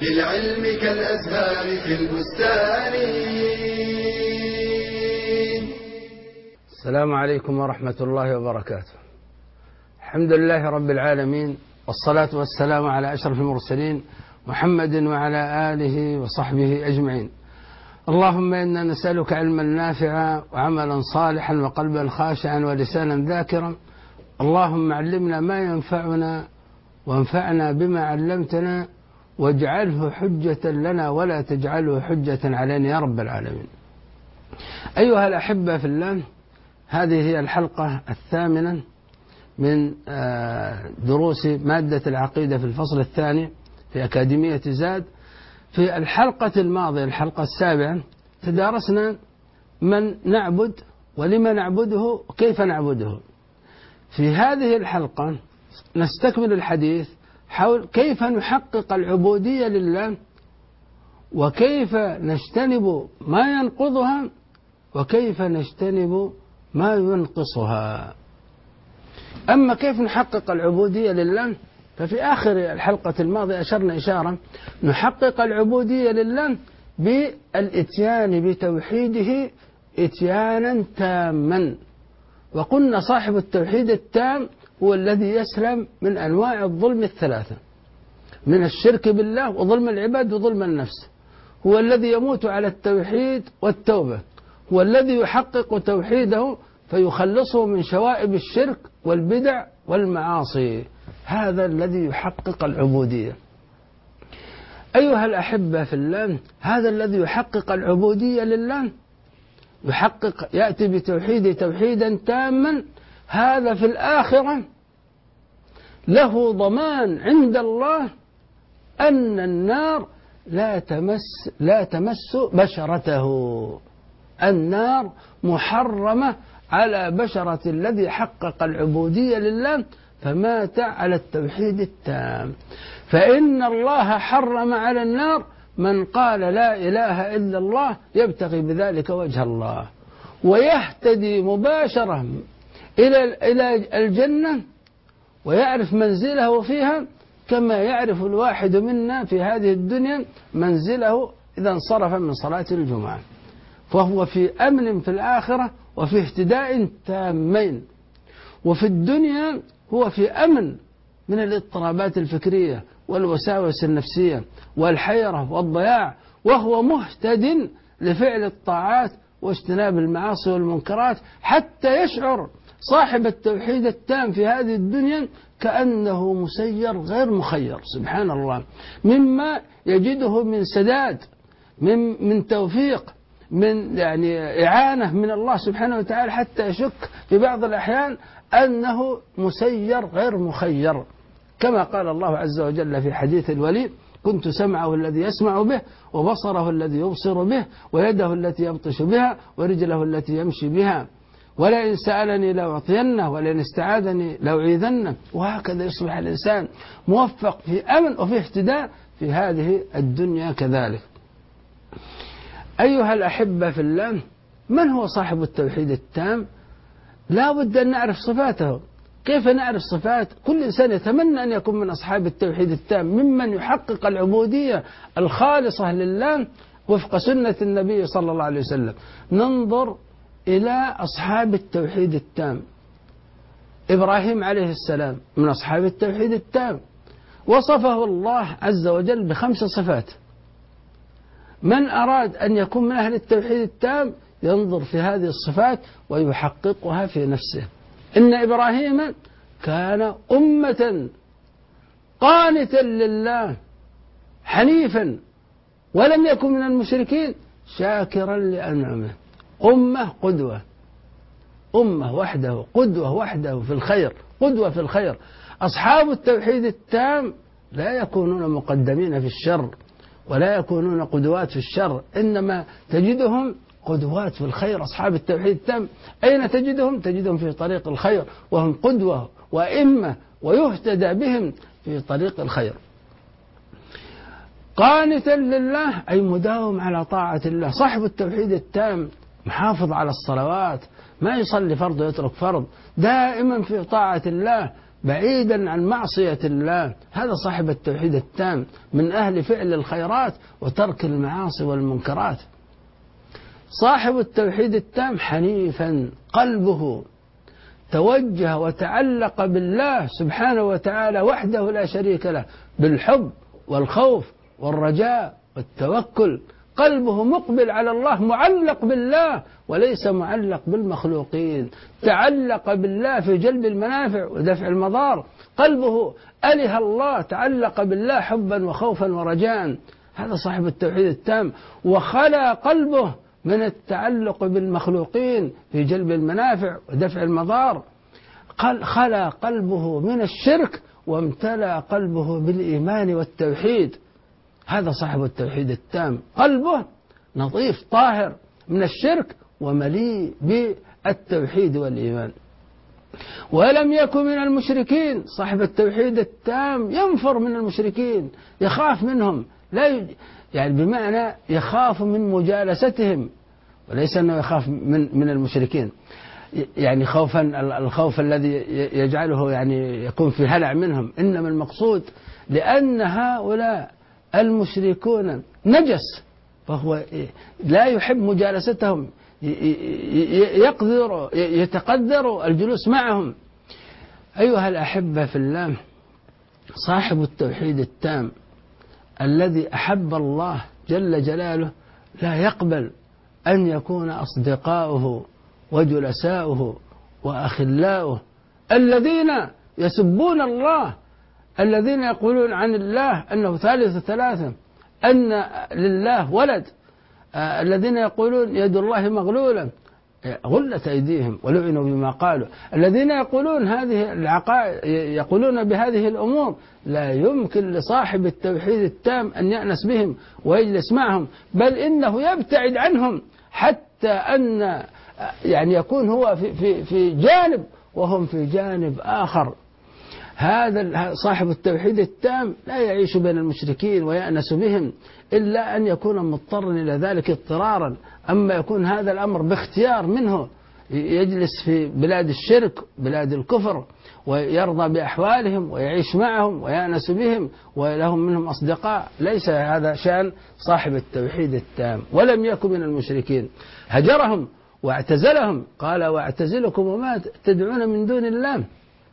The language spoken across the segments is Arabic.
للعلم كالأزهار في البستان. السلام عليكم ورحمة الله وبركاته. الحمد لله رب العالمين، والصلاة والسلام على أشرف المرسلين محمد وعلى آله وصحبه أجمعين. اللهم إنا نسألك علما نافعا وعملا صالحا وقلبا خاشعا ولسانا ذاكرا. اللهم علمنا ما ينفعنا وانفعنا بما علمتنا واجعله حجة لنا ولا تجعله حجة علينا يا رب العالمين. أيها الأحبة في الله، هذه هي الحلقة الثامنة من دروس مادة العقيدة في الفصل الثاني في أكاديمية زاد. في الحلقة الماضية الحلقة السابعة تدارسنا من نعبد ولما نعبده وكيف نعبده. في هذه الحلقة نستكمل الحديث حول كيف نحقق العبودية لله، وكيف نجتنب ما ينقضها، وكيف نجتنب ما ينقصها. أما كيف نحقق العبودية لله، ففي آخر الحلقة الماضية أشرنا إشارة نحقق العبودية لله بالإتيان بتوحيده إتيانا تاما. وقلنا صاحب التوحيد التام هو الذي يسلم من أنواع الظلم الثلاثة، من الشرك بالله وظلم العباد وظلم النفس. هو الذي يموت على التوحيد والتوبة، هو الذي يحقق توحيده فيخلصه من شوائب الشرك والبدع والمعاصي. هذا الذي يحقق العبودية. أيها الأحبة في الله، هذا الذي يحقق العبودية لله يأتي بتوحيد توحيدا تاما. هذا في الآخرة له ضمان عند الله أن النار لا تمس بشرته. النار محرمة على بشرة الذي حقق العبودية لله فمات على التوحيد التام. فإن الله حرم على النار من قال لا إله إلا الله يبتغي بذلك وجه الله، ويهتدي مباشرة إلى الجنة ويعرف منزله فيها كما يعرف الواحد منا في هذه الدنيا منزله إذا انصرف من صلاة الجمعة. فهو في أمن في الآخرة وفي اهتداء تامين. وفي الدنيا هو في أمن من الاضطرابات الفكرية والوساوس النفسية والحيرة والضياع، وهو مهتد لفعل الطاعات واجتناب المعاصي والمنكرات، حتى يشعر صاحب التوحيد التام في هذه الدنيا كأنه مسير غير مخير. سبحان الله، مما يجده من سداد، من توفيق، من إعانة من الله سبحانه وتعالى، حتى يشك في بعض الأحيان أنه مسير غير مخير. كما قال الله عز وجل في حديث الولي: كنت سمعه الذي يسمع به، وبصره الذي يبصر به، ويده التي يبطش بها، ورجله التي يمشي بها، ولئن سألني لأعطينه، ولئن استعاذني لأعيذنه. وهكذا يصبح الإنسان موفق في أمن وفي اهتداء في هذه الدنيا كذلك. أيها الأحبة في الله، من هو صاحب التوحيد التام؟ لا بد أن نعرف صفاته. كيف نعرف صفات؟ كل إنسان يتمنى أن يكون من أصحاب التوحيد التام، ممن يحقق العبودية الخالصة لله وفق سنة النبي صلى الله عليه وسلم. ننظر إلى أصحاب التوحيد التام. إبراهيم عليه السلام من أصحاب التوحيد التام، وصفه الله عز وجل ب5 صفات. من أراد أن يكون من أهل التوحيد التام ينظر في هذه الصفات ويحققها في نفسه. إن إبراهيم كان أمة قانتا لله حنيفا ولم يكن من المشركين شاكرا لأنعمه. أمة قدوة، أمة وحده، قدوة وحده في الخير، قدوة في الخير. أصحاب التوحيد التام لا يكونون مقدمين في الشر ولا يكونون قدوات في الشر، إنما تجدهم قدوات في الخير. أصحاب التوحيد التام أين تجدهم؟ تجدهم في طريق الخير، وهم قدوة وإمة ويهتدى بهم في طريق الخير. قانتا لله أي مداوم على طاعة الله. صاحب التوحيد التام محافظ على الصلوات، ما يصلي فرض ويترك فرض، دائما في طاعة الله، بعيدا عن معصية الله، هذا صاحب التوحيد التام، من أهل فعل الخيرات وترك المعاصي والمنكرات. صاحب التوحيد التام حنيفا، قلبه توجه وتعلق بالله سبحانه وتعالى وحده لا شريك له، بالحب والخوف والرجاء والتوكل. قلبه مقبل على الله، معلق بالله وليس معلق بالمخلوقين، تعلق بالله في جلب المنافع ودفع المضار. قلبه أله الله، تعلق بالله حبا وخوفا ورجاء. هذا صاحب التوحيد التام. وخلى قلبه من التعلق بالمخلوقين في جلب المنافع ودفع المضار. خلى قلبه من الشرك وامتلأ قلبه بالإيمان والتوحيد. هذا صاحب التوحيد التام، قلبه نظيف طاهر من الشرك ومليء بالتوحيد والإيمان. ولم يكن من المشركين. صاحب التوحيد التام ينفر من المشركين، يخاف منهم، يعني بمعنى يخاف من مجالستهم، وليس أنه يخاف من المشركين يعني الخوف الذي يجعله يعني يكون في هلع منهم، إنما المقصود لأن هؤلاء المشركون نجس، فهو لا يحب مجالستهم، يتقدر الجلوس معهم. أيها الأحبة في الله، صاحب التوحيد التام الذي أحب الله جل جلاله لا يقبل أن يكون أصدقاؤه وجلساؤه وأخلاؤه الذين يسبون الله، الذين يقولون عن الله أنه ثالث ثلاثة، أن لله ولد، الذين يقولون يد الله مغلولة، غلت أيديهم ولعنوا بما قالوا، الذين يقولون هذه العقائد، يقولون بهذه الأمور. لا يمكن لصاحب التوحيد التام أن يأنس بهم ويجلس معهم، بل إنه يبتعد عنهم، حتى أن يعني يكون هو في جانب وهم في جانب آخر. هذا صاحب التوحيد التام لا يعيش بين المشركين ويأنس بهم إلا أن يكون مضطرا إلى ذلك اضطرارا. أما يكون هذا الأمر باختيار منه، يجلس في بلاد الشرك بلاد الكفر ويرضى بأحوالهم ويعيش معهم ويأنس بهم ولهم منهم أصدقاء، ليس هذا شأن صاحب التوحيد التام. ولم يكن من المشركين، هجرهم واعتزلهم، قال واعتزلكم وما تدعون من دون الله.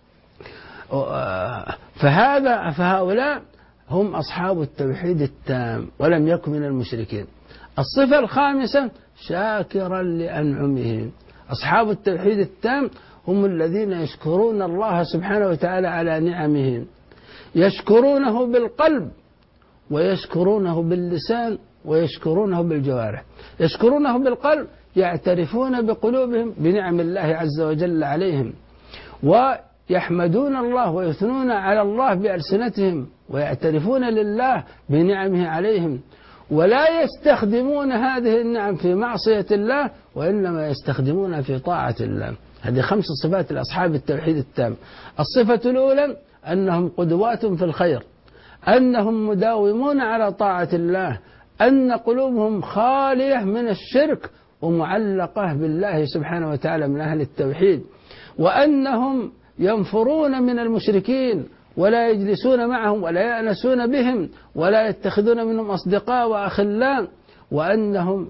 فهؤلاء هم أصحاب التوحيد التام ولم يكن من المشركين. الصفة الخامسة شاكرا لأنعمه. أصحاب التوحيد التام هم الذين يشكرون الله سبحانه وتعالى على نعمه، يشكرونه بالقلب ويشكرونه باللسان ويشكرونه بالجوارح. يشكرونه بالقلب، يعترفون بقلوبهم بنعم الله عز وجل عليهم، ويحمدون الله ويثنون على الله بألسنتهم، ويعترفون لله بنعمه عليهم، ولا يستخدمون هذه النعم في معصية الله، وإنما يستخدمونها في طاعة الله. هذه 5 صفات لأصحاب التوحيد التام. الصفة الأولى أنهم قدوات في الخير، أنهم مداومون على طاعة الله، أن قلوبهم خالية من الشرك ومعلقة بالله سبحانه وتعالى من أهل التوحيد، وأنهم ينفرون من المشركين ولا يجلسون معهم ولا يأنسون بهم ولا يتخذون منهم أصدقاء وأخلاء، وأنهم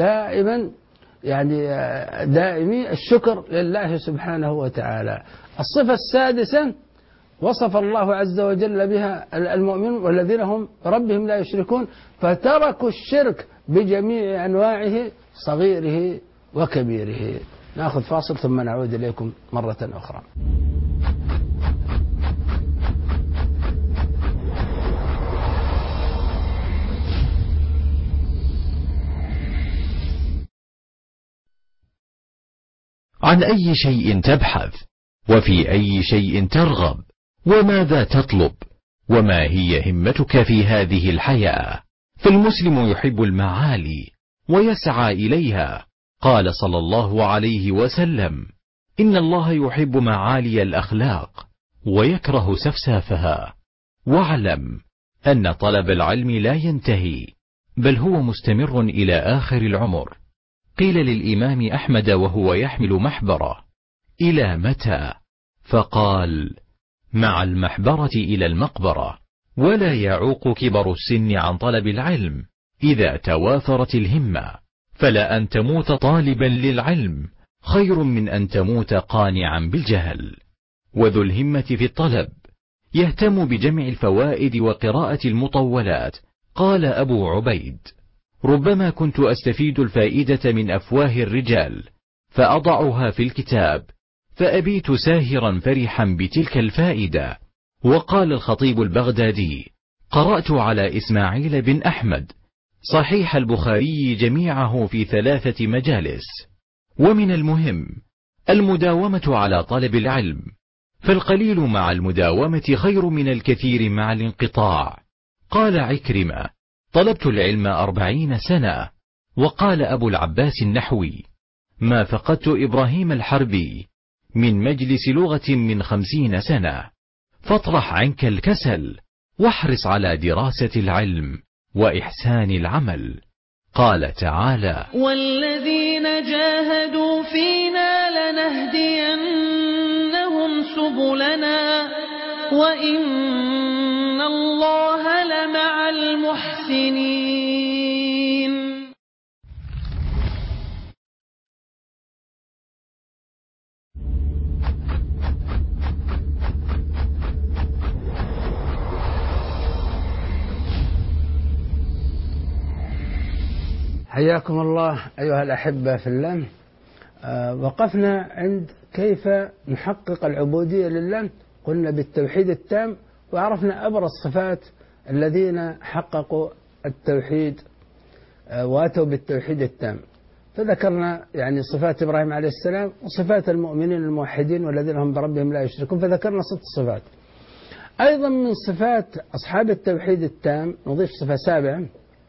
دائمي الشكر لله سبحانه وتعالى. الصفة السادسة وصف الله عز وجل بها المؤمنون والذين هم بربهم لا يشركون، فتركوا الشرك بجميع أنواعه صغيره وكبيره. نأخذ فاصل ثم نعود إليكم مرة أخرى. عن أي شيء تبحث، وفي أي شيء ترغب، وماذا تطلب، وما هي همتك في هذه الحياة؟ فالمسلم يحب المعالي ويسعى إليها. قال صلى الله عليه وسلم: إن الله يحب معالي الأخلاق ويكره سفسافها. واعلم أن طلب العلم لا ينتهي، بل هو مستمر إلى آخر العمر. قيل للإمام أحمد وهو يحمل محبرة: إلى متى؟ فقال: مع المحبرة إلى المقبرة، ولا يعوق كبر السن عن طلب العلم إذا توافرت الهمة، فلا أن تموت طالبا للعلم خير من أن تموت قانعا بالجهل. وذو الهمة في الطلب يهتم بجمع الفوائد وقراءة المطولات. قال أبو عبيد: ربما كنت أستفيد الفائدة من أفواه الرجال فأضعها في الكتاب، فأبيت ساهرا فرحا بتلك الفائدة. وقال الخطيب البغدادي: قرأت على إسماعيل بن أحمد صحيح البخاري جميعه في 3 مجالس. ومن المهم المداومة على طلب العلم، فالقليل مع المداومة خير من الكثير مع الانقطاع. قال عكرمة: طلبت العلم 40 سنة. وقال أبو العباس النحوي: ما فقدت إبراهيم الحربي من مجلس لغة من 50 سنة. فاطرح عنك الكسل واحرص على دراسة العلم وإحسان العمل. قال تعالى: والذين جاهدوا فينا لنهدينهم سبلنا وإن الله لمع المحسنين. حياكم الله أيها الأحبة في الله. وقفنا عند كيف نحقق العبودية لله. قلنا بالتوحيد التام، وعرفنا أبرز صفات الذين حققوا التوحيد واتوا بالتوحيد التام. فذكرنا يعني صفات إبراهيم عليه السلام وصفات المؤمنين الموحدين والذين هم بربهم لا يشركون، فذكرنا 6 صفات. أيضا من صفات أصحاب التوحيد التام نضيف صفة 7،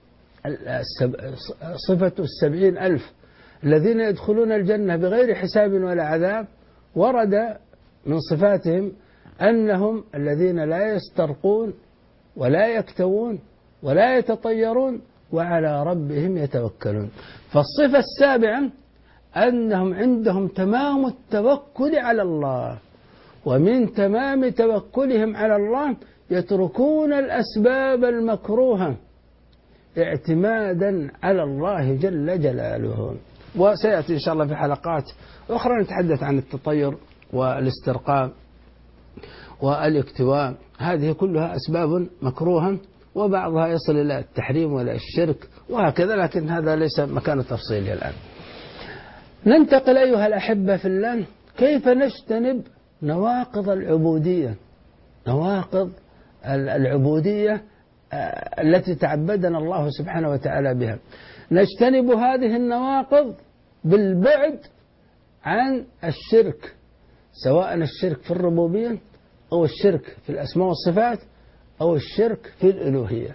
صفة 70,000 الذين يدخلون الجنة بغير حساب ولا عذاب. ورد من صفاتهم أنهم الذين لا يسترقون ولا يكتوون ولا يتطيرون وعلى ربهم يتوكلون. فالصفة 7 أنهم عندهم تمام التوكل على الله، ومن تمام توكلهم على الله يتركون الأسباب المكروهة اعتمادا على الله جل جلاله. وسيأتي إن شاء الله في حلقات أخرى نتحدث عن التطير والاسترقاء والاكتواء. هذه كلها أسباب مكروهة، وبعضها يصل إلى التحريم ولا الشرك وهكذا، لكن هذا ليس مكان تفصيله الآن. ننتقل أيها الأحبة في الله كيف نجتنب نواقض العبودية، نواقض العبودية التي تعبدنا الله سبحانه وتعالى بها. نجتنب هذه النواقض بالبعد عن الشرك، سواء الشرك في الربوبية أو الشرك في الأسماء والصفات أو الشرك في الألوهية،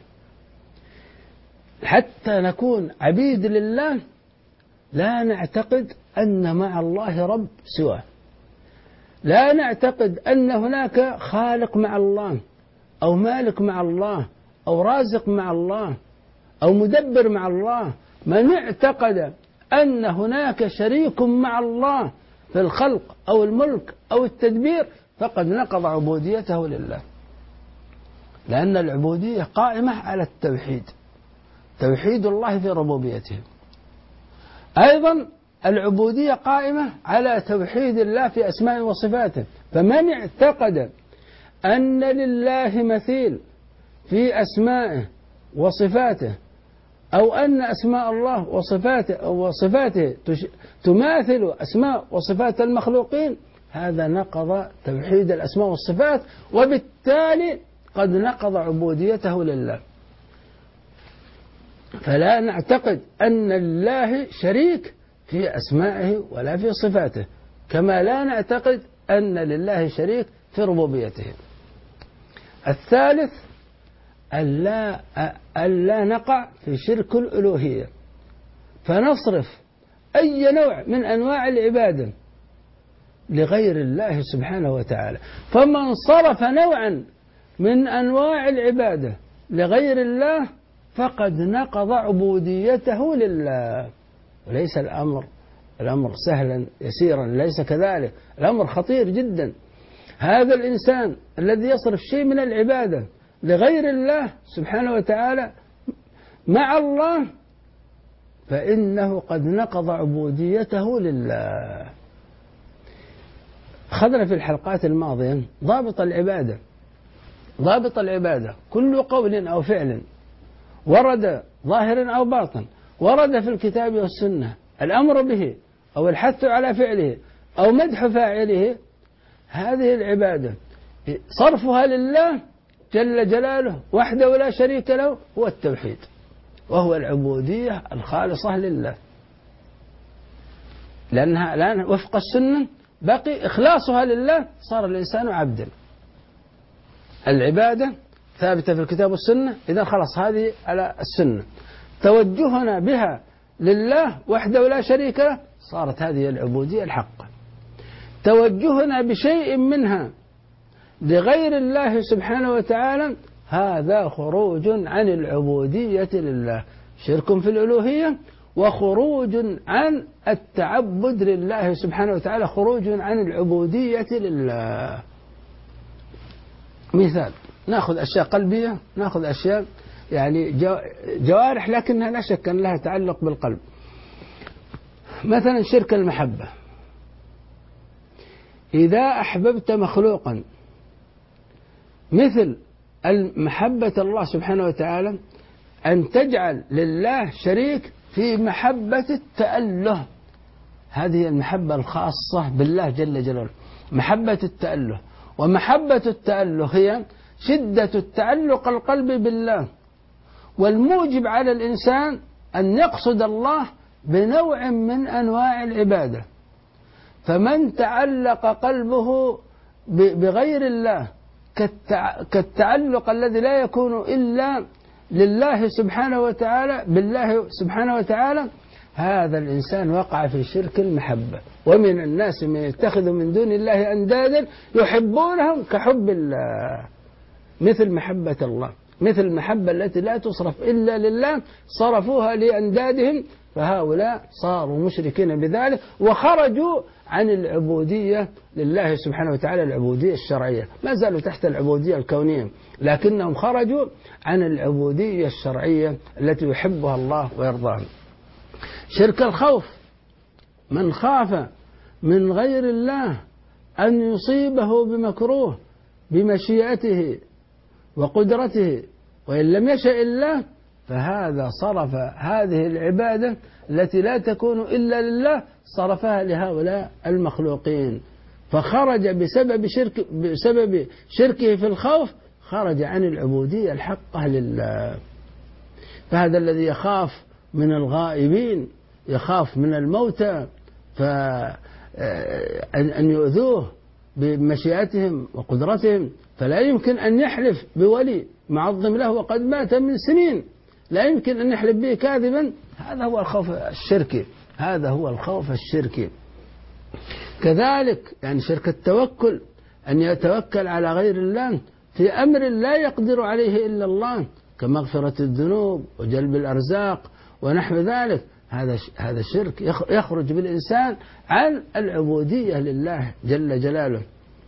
حتى نكون عبيد لله لا نعتقد أن مع الله رب سواه، لا نعتقد أن هناك خالق مع الله أو مالك مع الله أو رازق مع الله أو مدبر مع الله. من اعتقد أن هناك شريك مع الله في الخلق أو الملك أو التدبير فقد نقض عبوديته لله، لأن العبودية قائمة على التوحيد، توحيد الله في ربوبيته. أيضا العبودية قائمة على توحيد الله في أسمائه وصفاته. فمن اعتقد أن لله مثيل في أسمائه وصفاته، أو أن أسماء الله وصفاته تماثل أسماء وصفات المخلوقين، هذا نقض توحيد الأسماء والصفات، وبالتالي قد نقض عبوديته لله. فلا نعتقد أن لله شريك في أسمائه ولا في صفاته، كما لا نعتقد أن لله شريك في ربوبيته. الثالث ألا نقع في شرك الألوهية، فنصرف أي نوع من أنواع العبادة لغير الله سبحانه وتعالى. فمن صرف نوعا من أنواع العبادة لغير الله فقد نقض عبوديته لله. وليس الأمر سهلا يسيرا، ليس كذلك، الأمر خطير جدا. هذا الإنسان الذي يصرف شيء من العبادة لغير الله سبحانه وتعالى مع الله فإنه قد نقض عبوديته لله. أخذنا في الحلقات الماضية ضابط العبادة. ضابط العبادة كل قول أو فعل ورد ظاهر أو باطن ورد في الكتاب والسنة الأمر به أو الحث على فعله أو مدح فاعله، هذه العبادة صرفها لله جل جلاله وحده لا شريك له هو التوحيد، وهو العبودية الخالصة لله، لأنها الآن وفق السنة بقي إخلاصها لله، صار الإنسان عبدا. العبادة ثابتة في الكتاب والسنة، إذا خلص هذه على السنة، توجهنا بها لله وحده لا شريك له صارت هذه العبودية الحقة. توجهنا بشيء منها لغير الله سبحانه وتعالى هذا خروج عن العبودية لله، شرك في الألوهية وخروج عن التعبد لله سبحانه وتعالى، خروج عن العبودية لله. مثال، نأخذ أشياء قلبية، نأخذ أشياء يعني جوارح لكنها لا شك أن لها تعلق بالقلب. مثلا شرك المحبة، إذا أحببت مخلوقا مثل محبة الله سبحانه وتعالى أن تجعل لله شريك في محبة التأله، هذه المحبة الخاصة بالله جل جلاله، محبة التأله. ومحبة التأله هي شدة التعلق القلب بالله، والموجب على الإنسان أن يقصد الله بنوع من أنواع العبادة. فمن تعلق قلبه بغير الله كالتعلق الذي لا يكون إلا لله سبحانه وتعالى بالله سبحانه وتعالى، هذا الإنسان وقع في شرك المحبة. ومن الناس من يتخذ من دون الله أندادا يحبونهم كحب الله، مثل محبة الله، مثل المحبة التي لا تصرف إلا لله صرفوها لأندادهم، فهؤلاء صاروا مشركين بذلك وخرجوا عن العبودية لله سبحانه وتعالى، العبودية الشرعية. ما زالوا تحت العبودية الكونية لكنهم خرجوا عن العبودية الشرعية التي يحبها الله ويرضاها. شرك الخوف، من خاف من غير الله أن يصيبه بمكروه بمشيئته وقدرته وإن لم يشاء الله، فهذا صرف هذه العبادة التي لا تكون إلا لله صرفها لهؤلاء المخلوقين، فخرج بسبب شركه في الخوف خرج عن العبودية الحقة لله. فهذا الذي يخاف من الغائبين، يخاف من الموتى أن يؤذوه بمشيئتهم وقدرتهم، فلا يمكن أن يحلف بولي معظم له وقد مات من سنين، لا يمكن أن يحلف به كاذبا. هذا هو الخوف الشركي، هذا هو الخوف الشركي. كذلك يعني شرك التوكل، أن يتوكل على غير الله في أمر لا يقدر عليه إلا الله كمغفرة الذنوب وجلب الأرزاق ونحو ذلك، هذا شرك يخرج بالإنسان عن العبودية لله جل جلاله.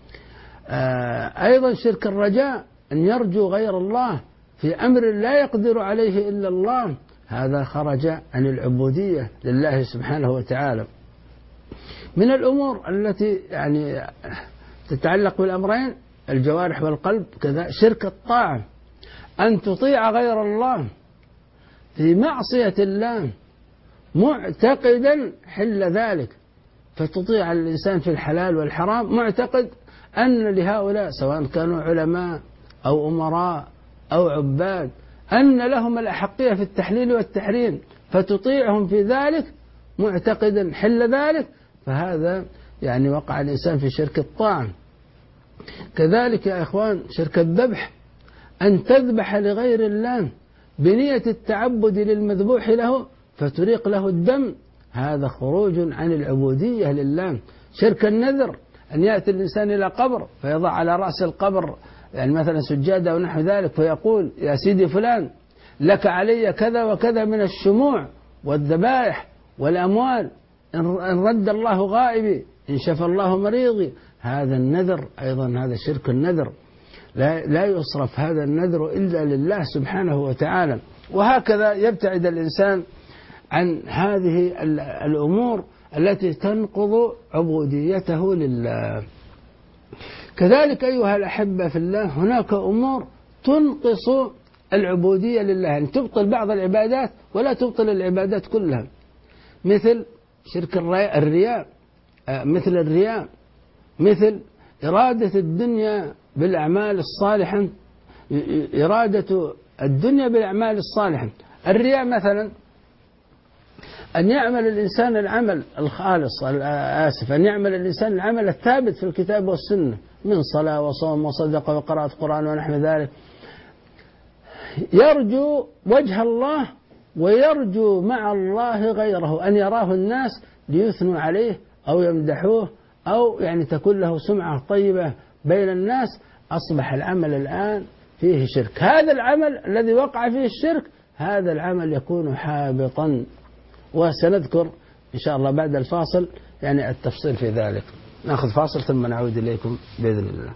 أيضا شرك الرجاء، أن يرجو غير الله في أمر لا يقدر عليه إلا الله، هذا خرج عن العبودية لله سبحانه وتعالى. من الأمور التي يعني تتعلق بالأمرين الجوارح والقلب كذا شرك الطاعة، أن تطيع غير الله في معصية الله معتقدا حل ذلك، فتطيع الإنسان في الحلال والحرام معتقد أن لهؤلاء سواء كانوا علماء أو أمراء أو عباد أن لهم الأحقية في التحليل والتحريم، فتطيعهم في ذلك معتقدا حل ذلك، فهذا يعني وقع الإنسان في شرك الطاعة. كذلك يا إخوان شرك الذبح، أن تذبح لغير الله بنية التعبد للمذبوح له فتريق له الدم، هذا خروج عن العبودية لله. شرك النذر، أن يأتي الإنسان إلى قبر فيضع على رأس القبر يعني مثلا سجادة أو نحو ذلك، فيقول يا سيدي فلان لك علي كذا وكذا من الشموع والذبائح والأموال، إن رد الله غائبي إن شفى الله مريضي، هذا النذر أيضا هذا شرك النذر، لا يصرف هذا النذر إلا لله سبحانه وتعالى. وهكذا يبتعد الإنسان عن هذه الأمور التي تنقض عبوديته لله. كذلك أيها الأحبة في الله هناك أمور تنقص العبودية لله، يعني تبطل بعض العبادات ولا تبطل العبادات كلها، مثل شرك الرياء، مثل الرياء، مثل إرادة الدنيا بالأعمال الصالحة، إرادة الدنيا بالأعمال الصالحة. الرياء مثلا أن يعمل الإنسان العمل الخالص، أن يعمل الإنسان العمل الثابت في الكتاب والسنة من صلاة وصوم وصدقة وقراءة قرآن ونحو ذلك، يرجو وجه الله ويرجو مع الله غيره، أن يراه الناس ليثنوا عليه أو يمدحوه أو يعني تكون له سمعة طيبة بين الناس. أصبح العمل الآن فيه شرك. هذا العمل الذي وقع فيه الشرك هذا العمل يكون حابطا، وسنذكر إن شاء الله بعد الفاصل يعني التفصيل في ذلك. نأخذ فاصل ثم نعود إليكم بإذن الله.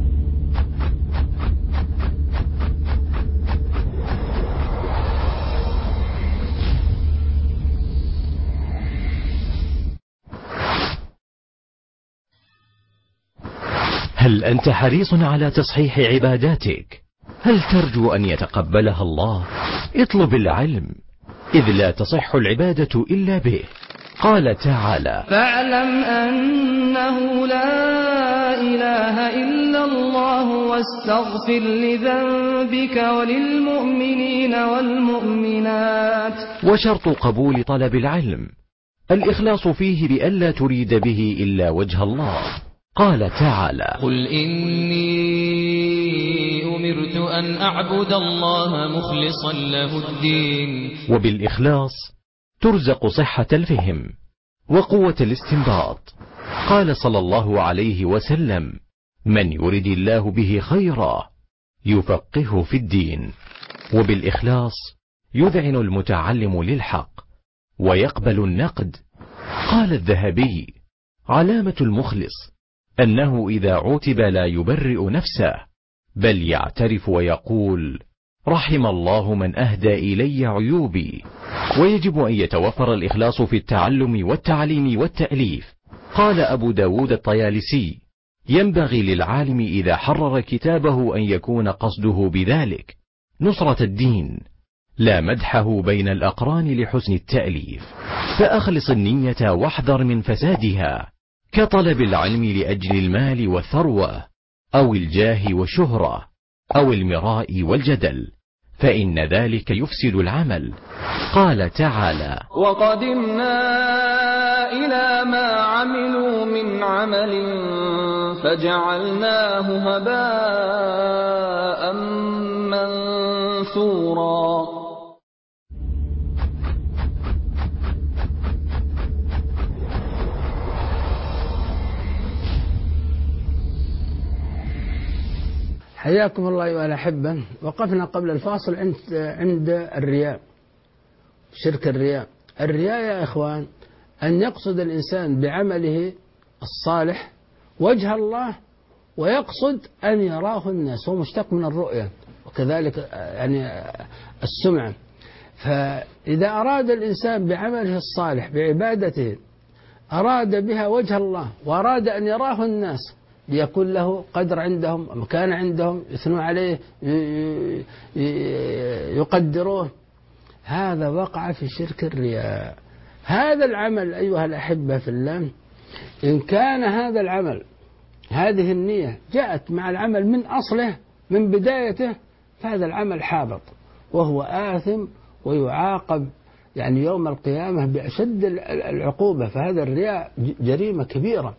هل أنت حريص على تصحيح عباداتك؟ هل ترجو أن يتقبلها الله؟ اطلب العلم، إذ لا تصح العبادة إلا به. قال تعالى: فاعلم أنه لا إله إلا الله واستغفر لذنبك وللمؤمنين والمؤمنات. وشرط قبول طلب العلم الإخلاص فيه بألا تريد به إلا وجه الله. قال تعالى: قل إني أمرت أن أعبد الله مخلصا له الدين. وبالإخلاص ترزق صحة الفهم وقوة الاستنباط. قال صلى الله عليه وسلم: من يرد الله به خيرا يفقهه في الدين. وبالإخلاص يذعن المتعلم للحق ويقبل النقد. قال الذهبي: علامة المخلص أنه إذا عوتب لا يبرئ نفسه، بل يعترف ويقول: رحم الله من أهدى إلي عيوبي. ويجب أن يتوفر الإخلاص في التعلم والتعليم والتأليف. قال أبو داود الطيالسي: ينبغي للعالم إذا حرر كتابه أن يكون قصده بذلك نصرة الدين، لا مدحه بين الأقران لحسن التأليف. فأخلص النية واحذر من فسادها، كطلب العلم لأجل المال والثروة أو الجاه والشهرة أو المراء والجدل، فإن ذلك يفسد العمل. قال تعالى: وقدمنا إلى ما عملوا من عمل فجعلناه هباء منثورا. حياكم الله أيها الأحبة. وقفنا قبل الفاصل عند الرياء، شرك الرياء. الرياء يا إخوان أن يقصد الإنسان بعمله الصالح وجه الله ويقصد أن يراه الناس، هو مشتق من الرؤية وكذلك يعني السمعة. فإذا أراد الإنسان بعمله الصالح بعبادته أراد بها وجه الله وأراد أن يراه الناس ليكون له قدر عندهم، مكان عندهم، يثنوا عليه، يقدروه، هذا وقع في شرك الرياء. هذا العمل أيها الأحبة في الله إن كان هذا العمل هذه النية جاءت مع العمل من أصله من بدايته فهذا العمل حابط وهو آثم ويعاقب يعني يوم القيامة بأشد العقوبة. فهذا الرياء جريمة كبيرة.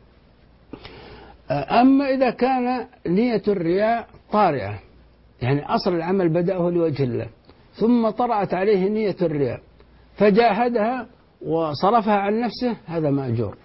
أما إذا كان نية الرياء طارئة، يعني أصل العمل بدأه لوجه الله ثم طرأت عليه نية الرياء فجاهدها وصرفها عن نفسه، هذا مأجور.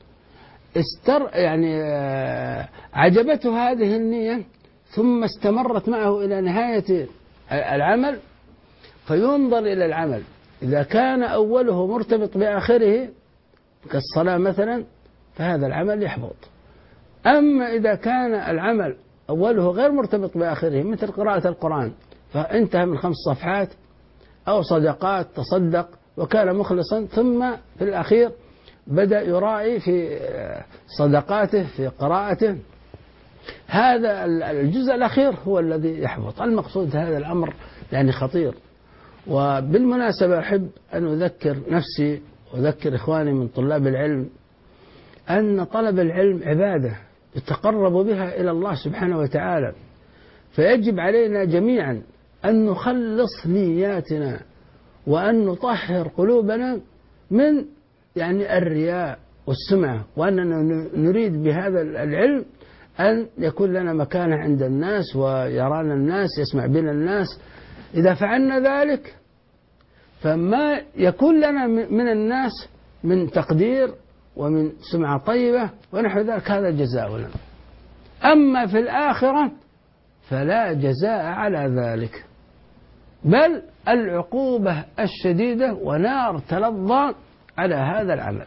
يعني عجبته هذه النية ثم استمرت معه إلى نهاية العمل فينظر إلى العمل، إذا كان أوله مرتبط بآخره كالصلاة مثلا فهذا العمل يحبط. أما إذا كان العمل أوله غير مرتبط بآخره مثل قراءة القرآن فانتهى من 5 صفحات أو صدقات تصدق وكان مخلصا ثم في الأخير بدأ يراعي في صدقاته في قراءته، هذا الجزء الأخير هو الذي يحبط. المقصود هذا الأمر يعني خطير. وبالمناسبة أحب أن أذكر نفسي وأذكر إخواني من طلاب العلم أن طلب العلم عبادة يتقرب بها إلى الله سبحانه وتعالى، فيجب علينا جميعا أن نخلص نياتنا وأن نطهر قلوبنا من يعني الرياء والسمعة، وأننا نريد بهذا العلم أن يكون لنا مكانة عند الناس ويرانا الناس يسمع بنا الناس. إذا فعلنا ذلك فما يكون لنا من الناس من تقدير ومن سمعة طيبة ونحو ذلك هذا جزاؤنا. أما في الآخرة فلا جزاء على ذلك، بل العقوبة الشديدة ونار تلظى على هذا العمل.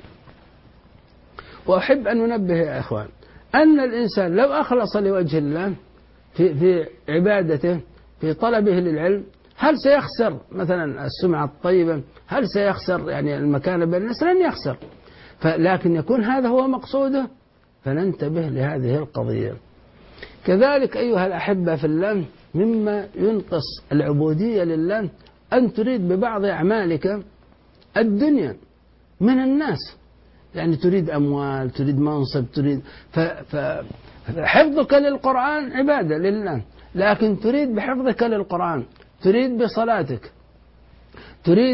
وأحب أن ننبه يا إخوان أن الإنسان لو أخلص لوجه الله في عبادته في طلبه للعلم، هل سيخسر مثلا السمعة الطيبة؟ هل سيخسر يعني المكانة بين الناس؟ لن يخسر، لكن يكون هذا هو مقصوده، فننتبه لهذه القضية. كذلك أيها الأحبة في الله مما ينقص العبودية لله أن تريد ببعض أعمالك الدنيا من الناس، يعني تريد أموال، تريد منصب، تريد فحفظك للقرآن عبادة لله، لكن تريد بحفظك للقرآن، تريد بصلاتك، تريد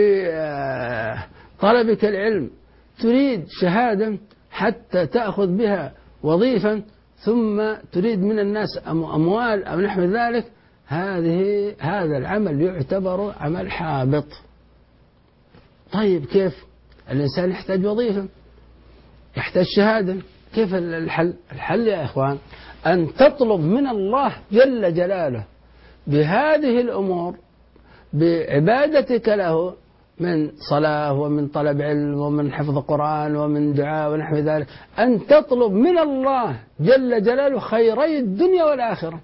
بطلبك العلم، تريد شهادة حتى تأخذ بها وظيفة، ثم تريد من الناس أموال أو نحو ذلك، هذا العمل يعتبر عمل حابط. طيب كيف؟ الإنسان يحتاج وظيفة، يحتاج شهادة، كيف الحل؟ الحل يا إخوان أن تطلب من الله جل جلاله بهذه الأمور بعبادتك له من صلاة ومن طلب علم ومن حفظ قرآن ومن دعاء ونحو ذلك، أن تطلب من الله جل جلاله خيري الدنيا والآخرة،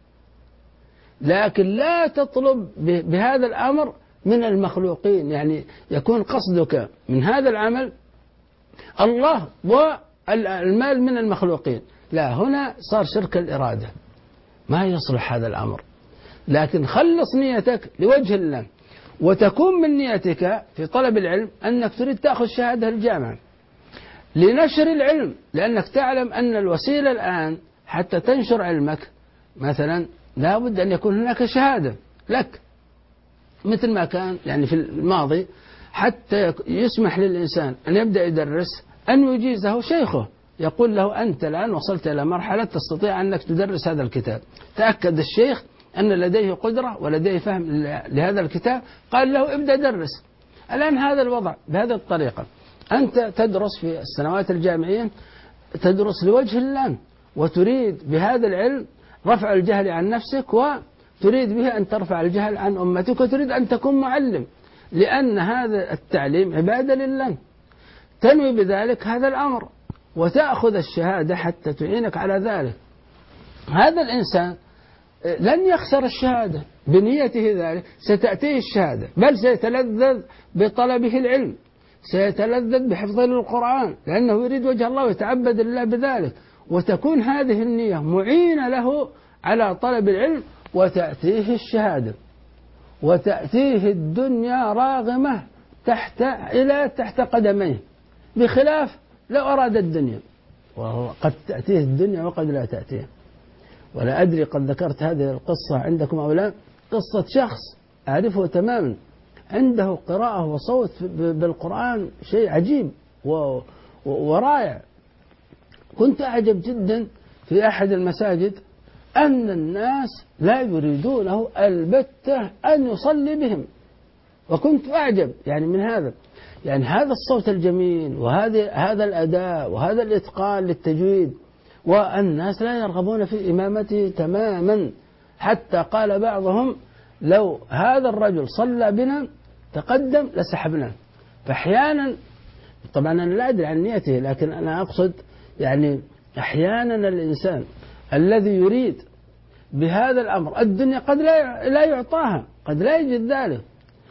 لكن لا تطلب بهذا الأمر من المخلوقين، يعني يكون قصدك من هذا العمل الله والمال من المخلوقين، لا، هنا صار شرك الإرادة، ما يصلح هذا الأمر. لكن خلص نيتك لوجه الله، وتكون من نيتك في طلب العلم أنك تريد تأخذ شهادة الجامعة لنشر العلم، لأنك تعلم أن الوسيلة الآن حتى تنشر علمك مثلا لا بد أن يكون هناك شهادة لك، مثل ما كان يعني في الماضي حتى يسمح للإنسان أن يبدأ يدرس أن يجيزه شيخه، يقول له أنت الآن وصلت إلى مرحلة تستطيع أنك تدرس هذا الكتاب، تأكد الشيخ أن لديه قدرة ولديه فهم لهذا الكتاب، قال له ابدأ درس. الآن هذا الوضع بهذه الطريقة، أنت تدرس في السنوات الجامعية، تدرس لوجه الله وتريد بهذا العلم رفع الجهل عن نفسك، وتريد به أن ترفع الجهل عن أمتك، وتريد أن تكون معلم، لأن هذا التعليم عبادة لله، تنوي بذلك هذا الأمر وتأخذ الشهادة حتى تعينك على ذلك. هذا الإنسان لن يخسر الشهادة بنيته ذلك، ستأتيه الشهادة، بل سيتلذذ بطلبه العلم، سيتلذذ بحفظه للقرآن، لأنه يريد وجه الله ويتعبد الله بذلك، وتكون هذه النية معينة له على طلب العلم، وتأتيه الشهادة، وتأتيه الدنيا راغمة تحت قدميه، بخلاف لو أراد الدنيا، وقد تأتيه الدنيا وقد لا تأتيه. ولا أدري قد ذكرت هذه القصة عندكم أو لا، قصة شخص أعرفه تماما، عنده قراءة وصوت بالقرآن شيء عجيب ورائع. كنت أعجب جدا في أحد المساجد أن الناس لا يريدونه البتة أن يصلي بهم، وكنت أعجب يعني من هذا، يعني هذا الصوت الجميل وهذا الأداء وهذا الإتقان للتجويد، والناس لا يرغبون في إمامته تماما، حتى قال بعضهم لو هذا الرجل صلى بنا تقدم لسحبنا. فأحيانا طبعا أنا لا أدري عن نيته، لكن أنا أقصد يعني أحيانا الإنسان الذي يريد بهذا الأمر الدنيا قد لا يعطاها، قد لا يجد ذلك،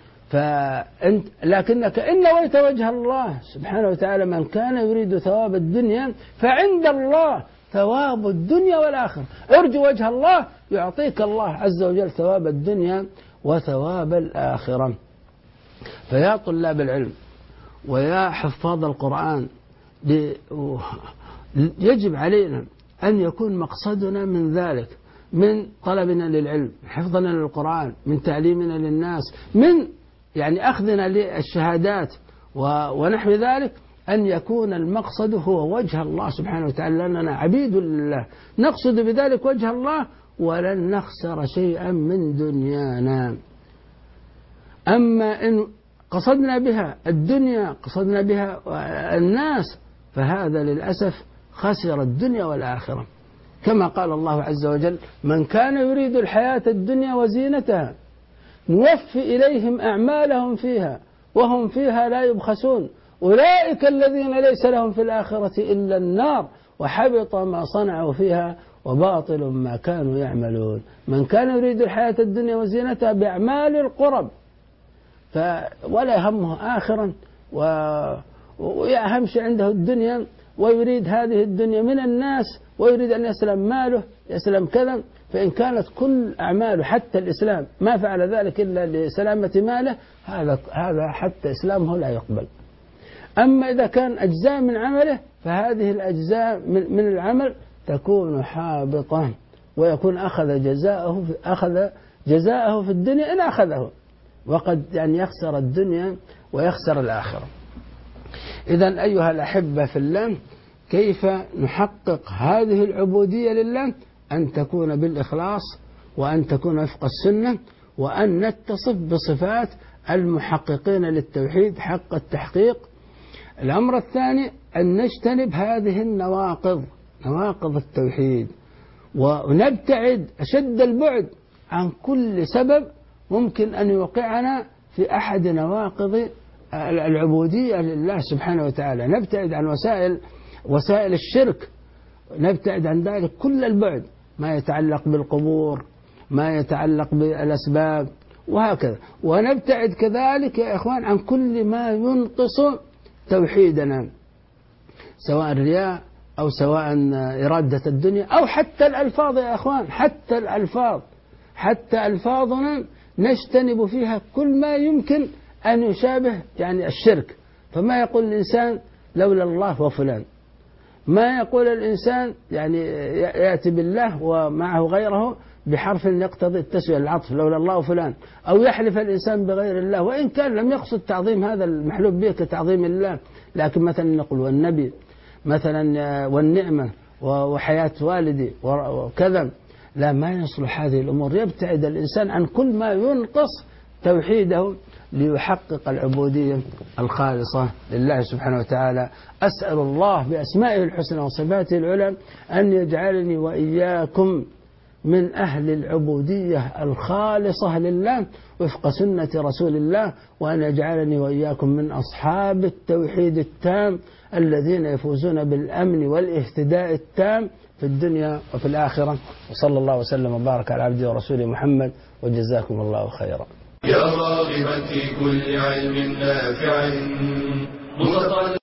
لكنك إن نويت وجه الله سبحانه وتعالى، من كان يريد ثواب الدنيا فعند الله ثواب الدنيا والآخرة. ارجو وجه الله يعطيك الله عز وجل ثواب الدنيا وثواب الآخرة. فيا طلاب العلم ويا حفاظ القرآن، يجب علينا أن يكون مقصدنا من ذلك، من طلبنا للعلم، حفظنا للقرآن، من تعليمنا للناس، من يعني أخذنا للشهادات ونحو ذلك، أن يكون المقصد هو وجه الله سبحانه وتعالى، لأننا عبيد لله نقصد بذلك وجه الله ولن نخسر شيئا من دنيانا. أما إن قصدنا بها الدنيا، قصدنا بها الناس، فهذا للأسف خسر الدنيا والآخرة، كما قال الله عز وجل: من كان يريد الحياة الدنيا وزينتها نوفي إليهم أعمالهم فيها وهم فيها لا يبخسون أولئك الذين ليس لهم في الآخرة إلا النار وحبط ما صنعوا فيها وباطل ما كانوا يعملون. من كان يريد الحياة الدنيا وزينتها بأعمال القرب ولا يهمه آخرا ويأهم شيء عنده الدنيا، ويريد هذه الدنيا من الناس، ويريد أن يسلم ماله، يسلم كذا، فإن كانت كل أعماله حتى الإسلام ما فعل ذلك إلا لسلامة ماله، هذا حتى إسلامه لا يقبل. أما إذا كان أجزاء من عمله فهذه الأجزاء من العمل تكون حابطة، ويكون أخذ جزاءه في الدنيا إن أخذه، وقد يعني يخسر الدنيا ويخسر الآخرة. إذن أيها الأحبة في الله، كيف نحقق هذه العبودية لله؟ أن تكون بالإخلاص، وأن تكون وفق السنة، وأن نتصف بصفات المحققين للتوحيد حق التحقيق. الأمر الثاني أن نجتنب هذه النواقض، نواقض التوحيد، ونبتعد أشد البعد عن كل سبب ممكن أن يوقعنا في أحد نواقض العبودية لله سبحانه وتعالى. نبتعد عن وسائل الشرك، نبتعد عن ذلك كل البعد، ما يتعلق بالقبور، ما يتعلق بالأسباب وهكذا. ونبتعد كذلك يا إخوان عن كل ما ينقص توحيدنا، سواء الرياء أو سواء إرادة الدنيا أو حتى الألفاظ يا إخوان، حتى ألفاظنا نجتنب فيها كل ما يمكن أن يشابه يعني الشرك. فما يقول الإنسان لولا الله وفلان، ما يقول الإنسان يعني يأتي بالله ومعه غيره بحرف يقتضي التسوية العطف، لولا الله وفلان، أو يحلف الإنسان بغير الله وإن كان لم يقصد تعظيم هذا المحلوف به كتعظيم الله، لكن مثلا نقول والنبي مثلا والنعمة وحياة والدي وكذا، لا، ما يصلح هذه الأمور. يبتعد الإنسان عن كل ما ينقص توحيده ليحقق العبودية الخالصة لله سبحانه وتعالى. أسأل الله بأسمائه الحسنى وصفاته العلى أن يجعلني وإياكم من أهل العبودية الخالصة لله وفق سنة رسول الله، وأن يجعلني وإياكم من أصحاب التوحيد التام الذين يفوزون بالأمن والاهتداء التام في الدنيا وفي الآخرة. وصلى الله وسلم وبارك على عبده ورسوله محمد، وجزاكم الله خيرا. يا راغبا في كل علم نافع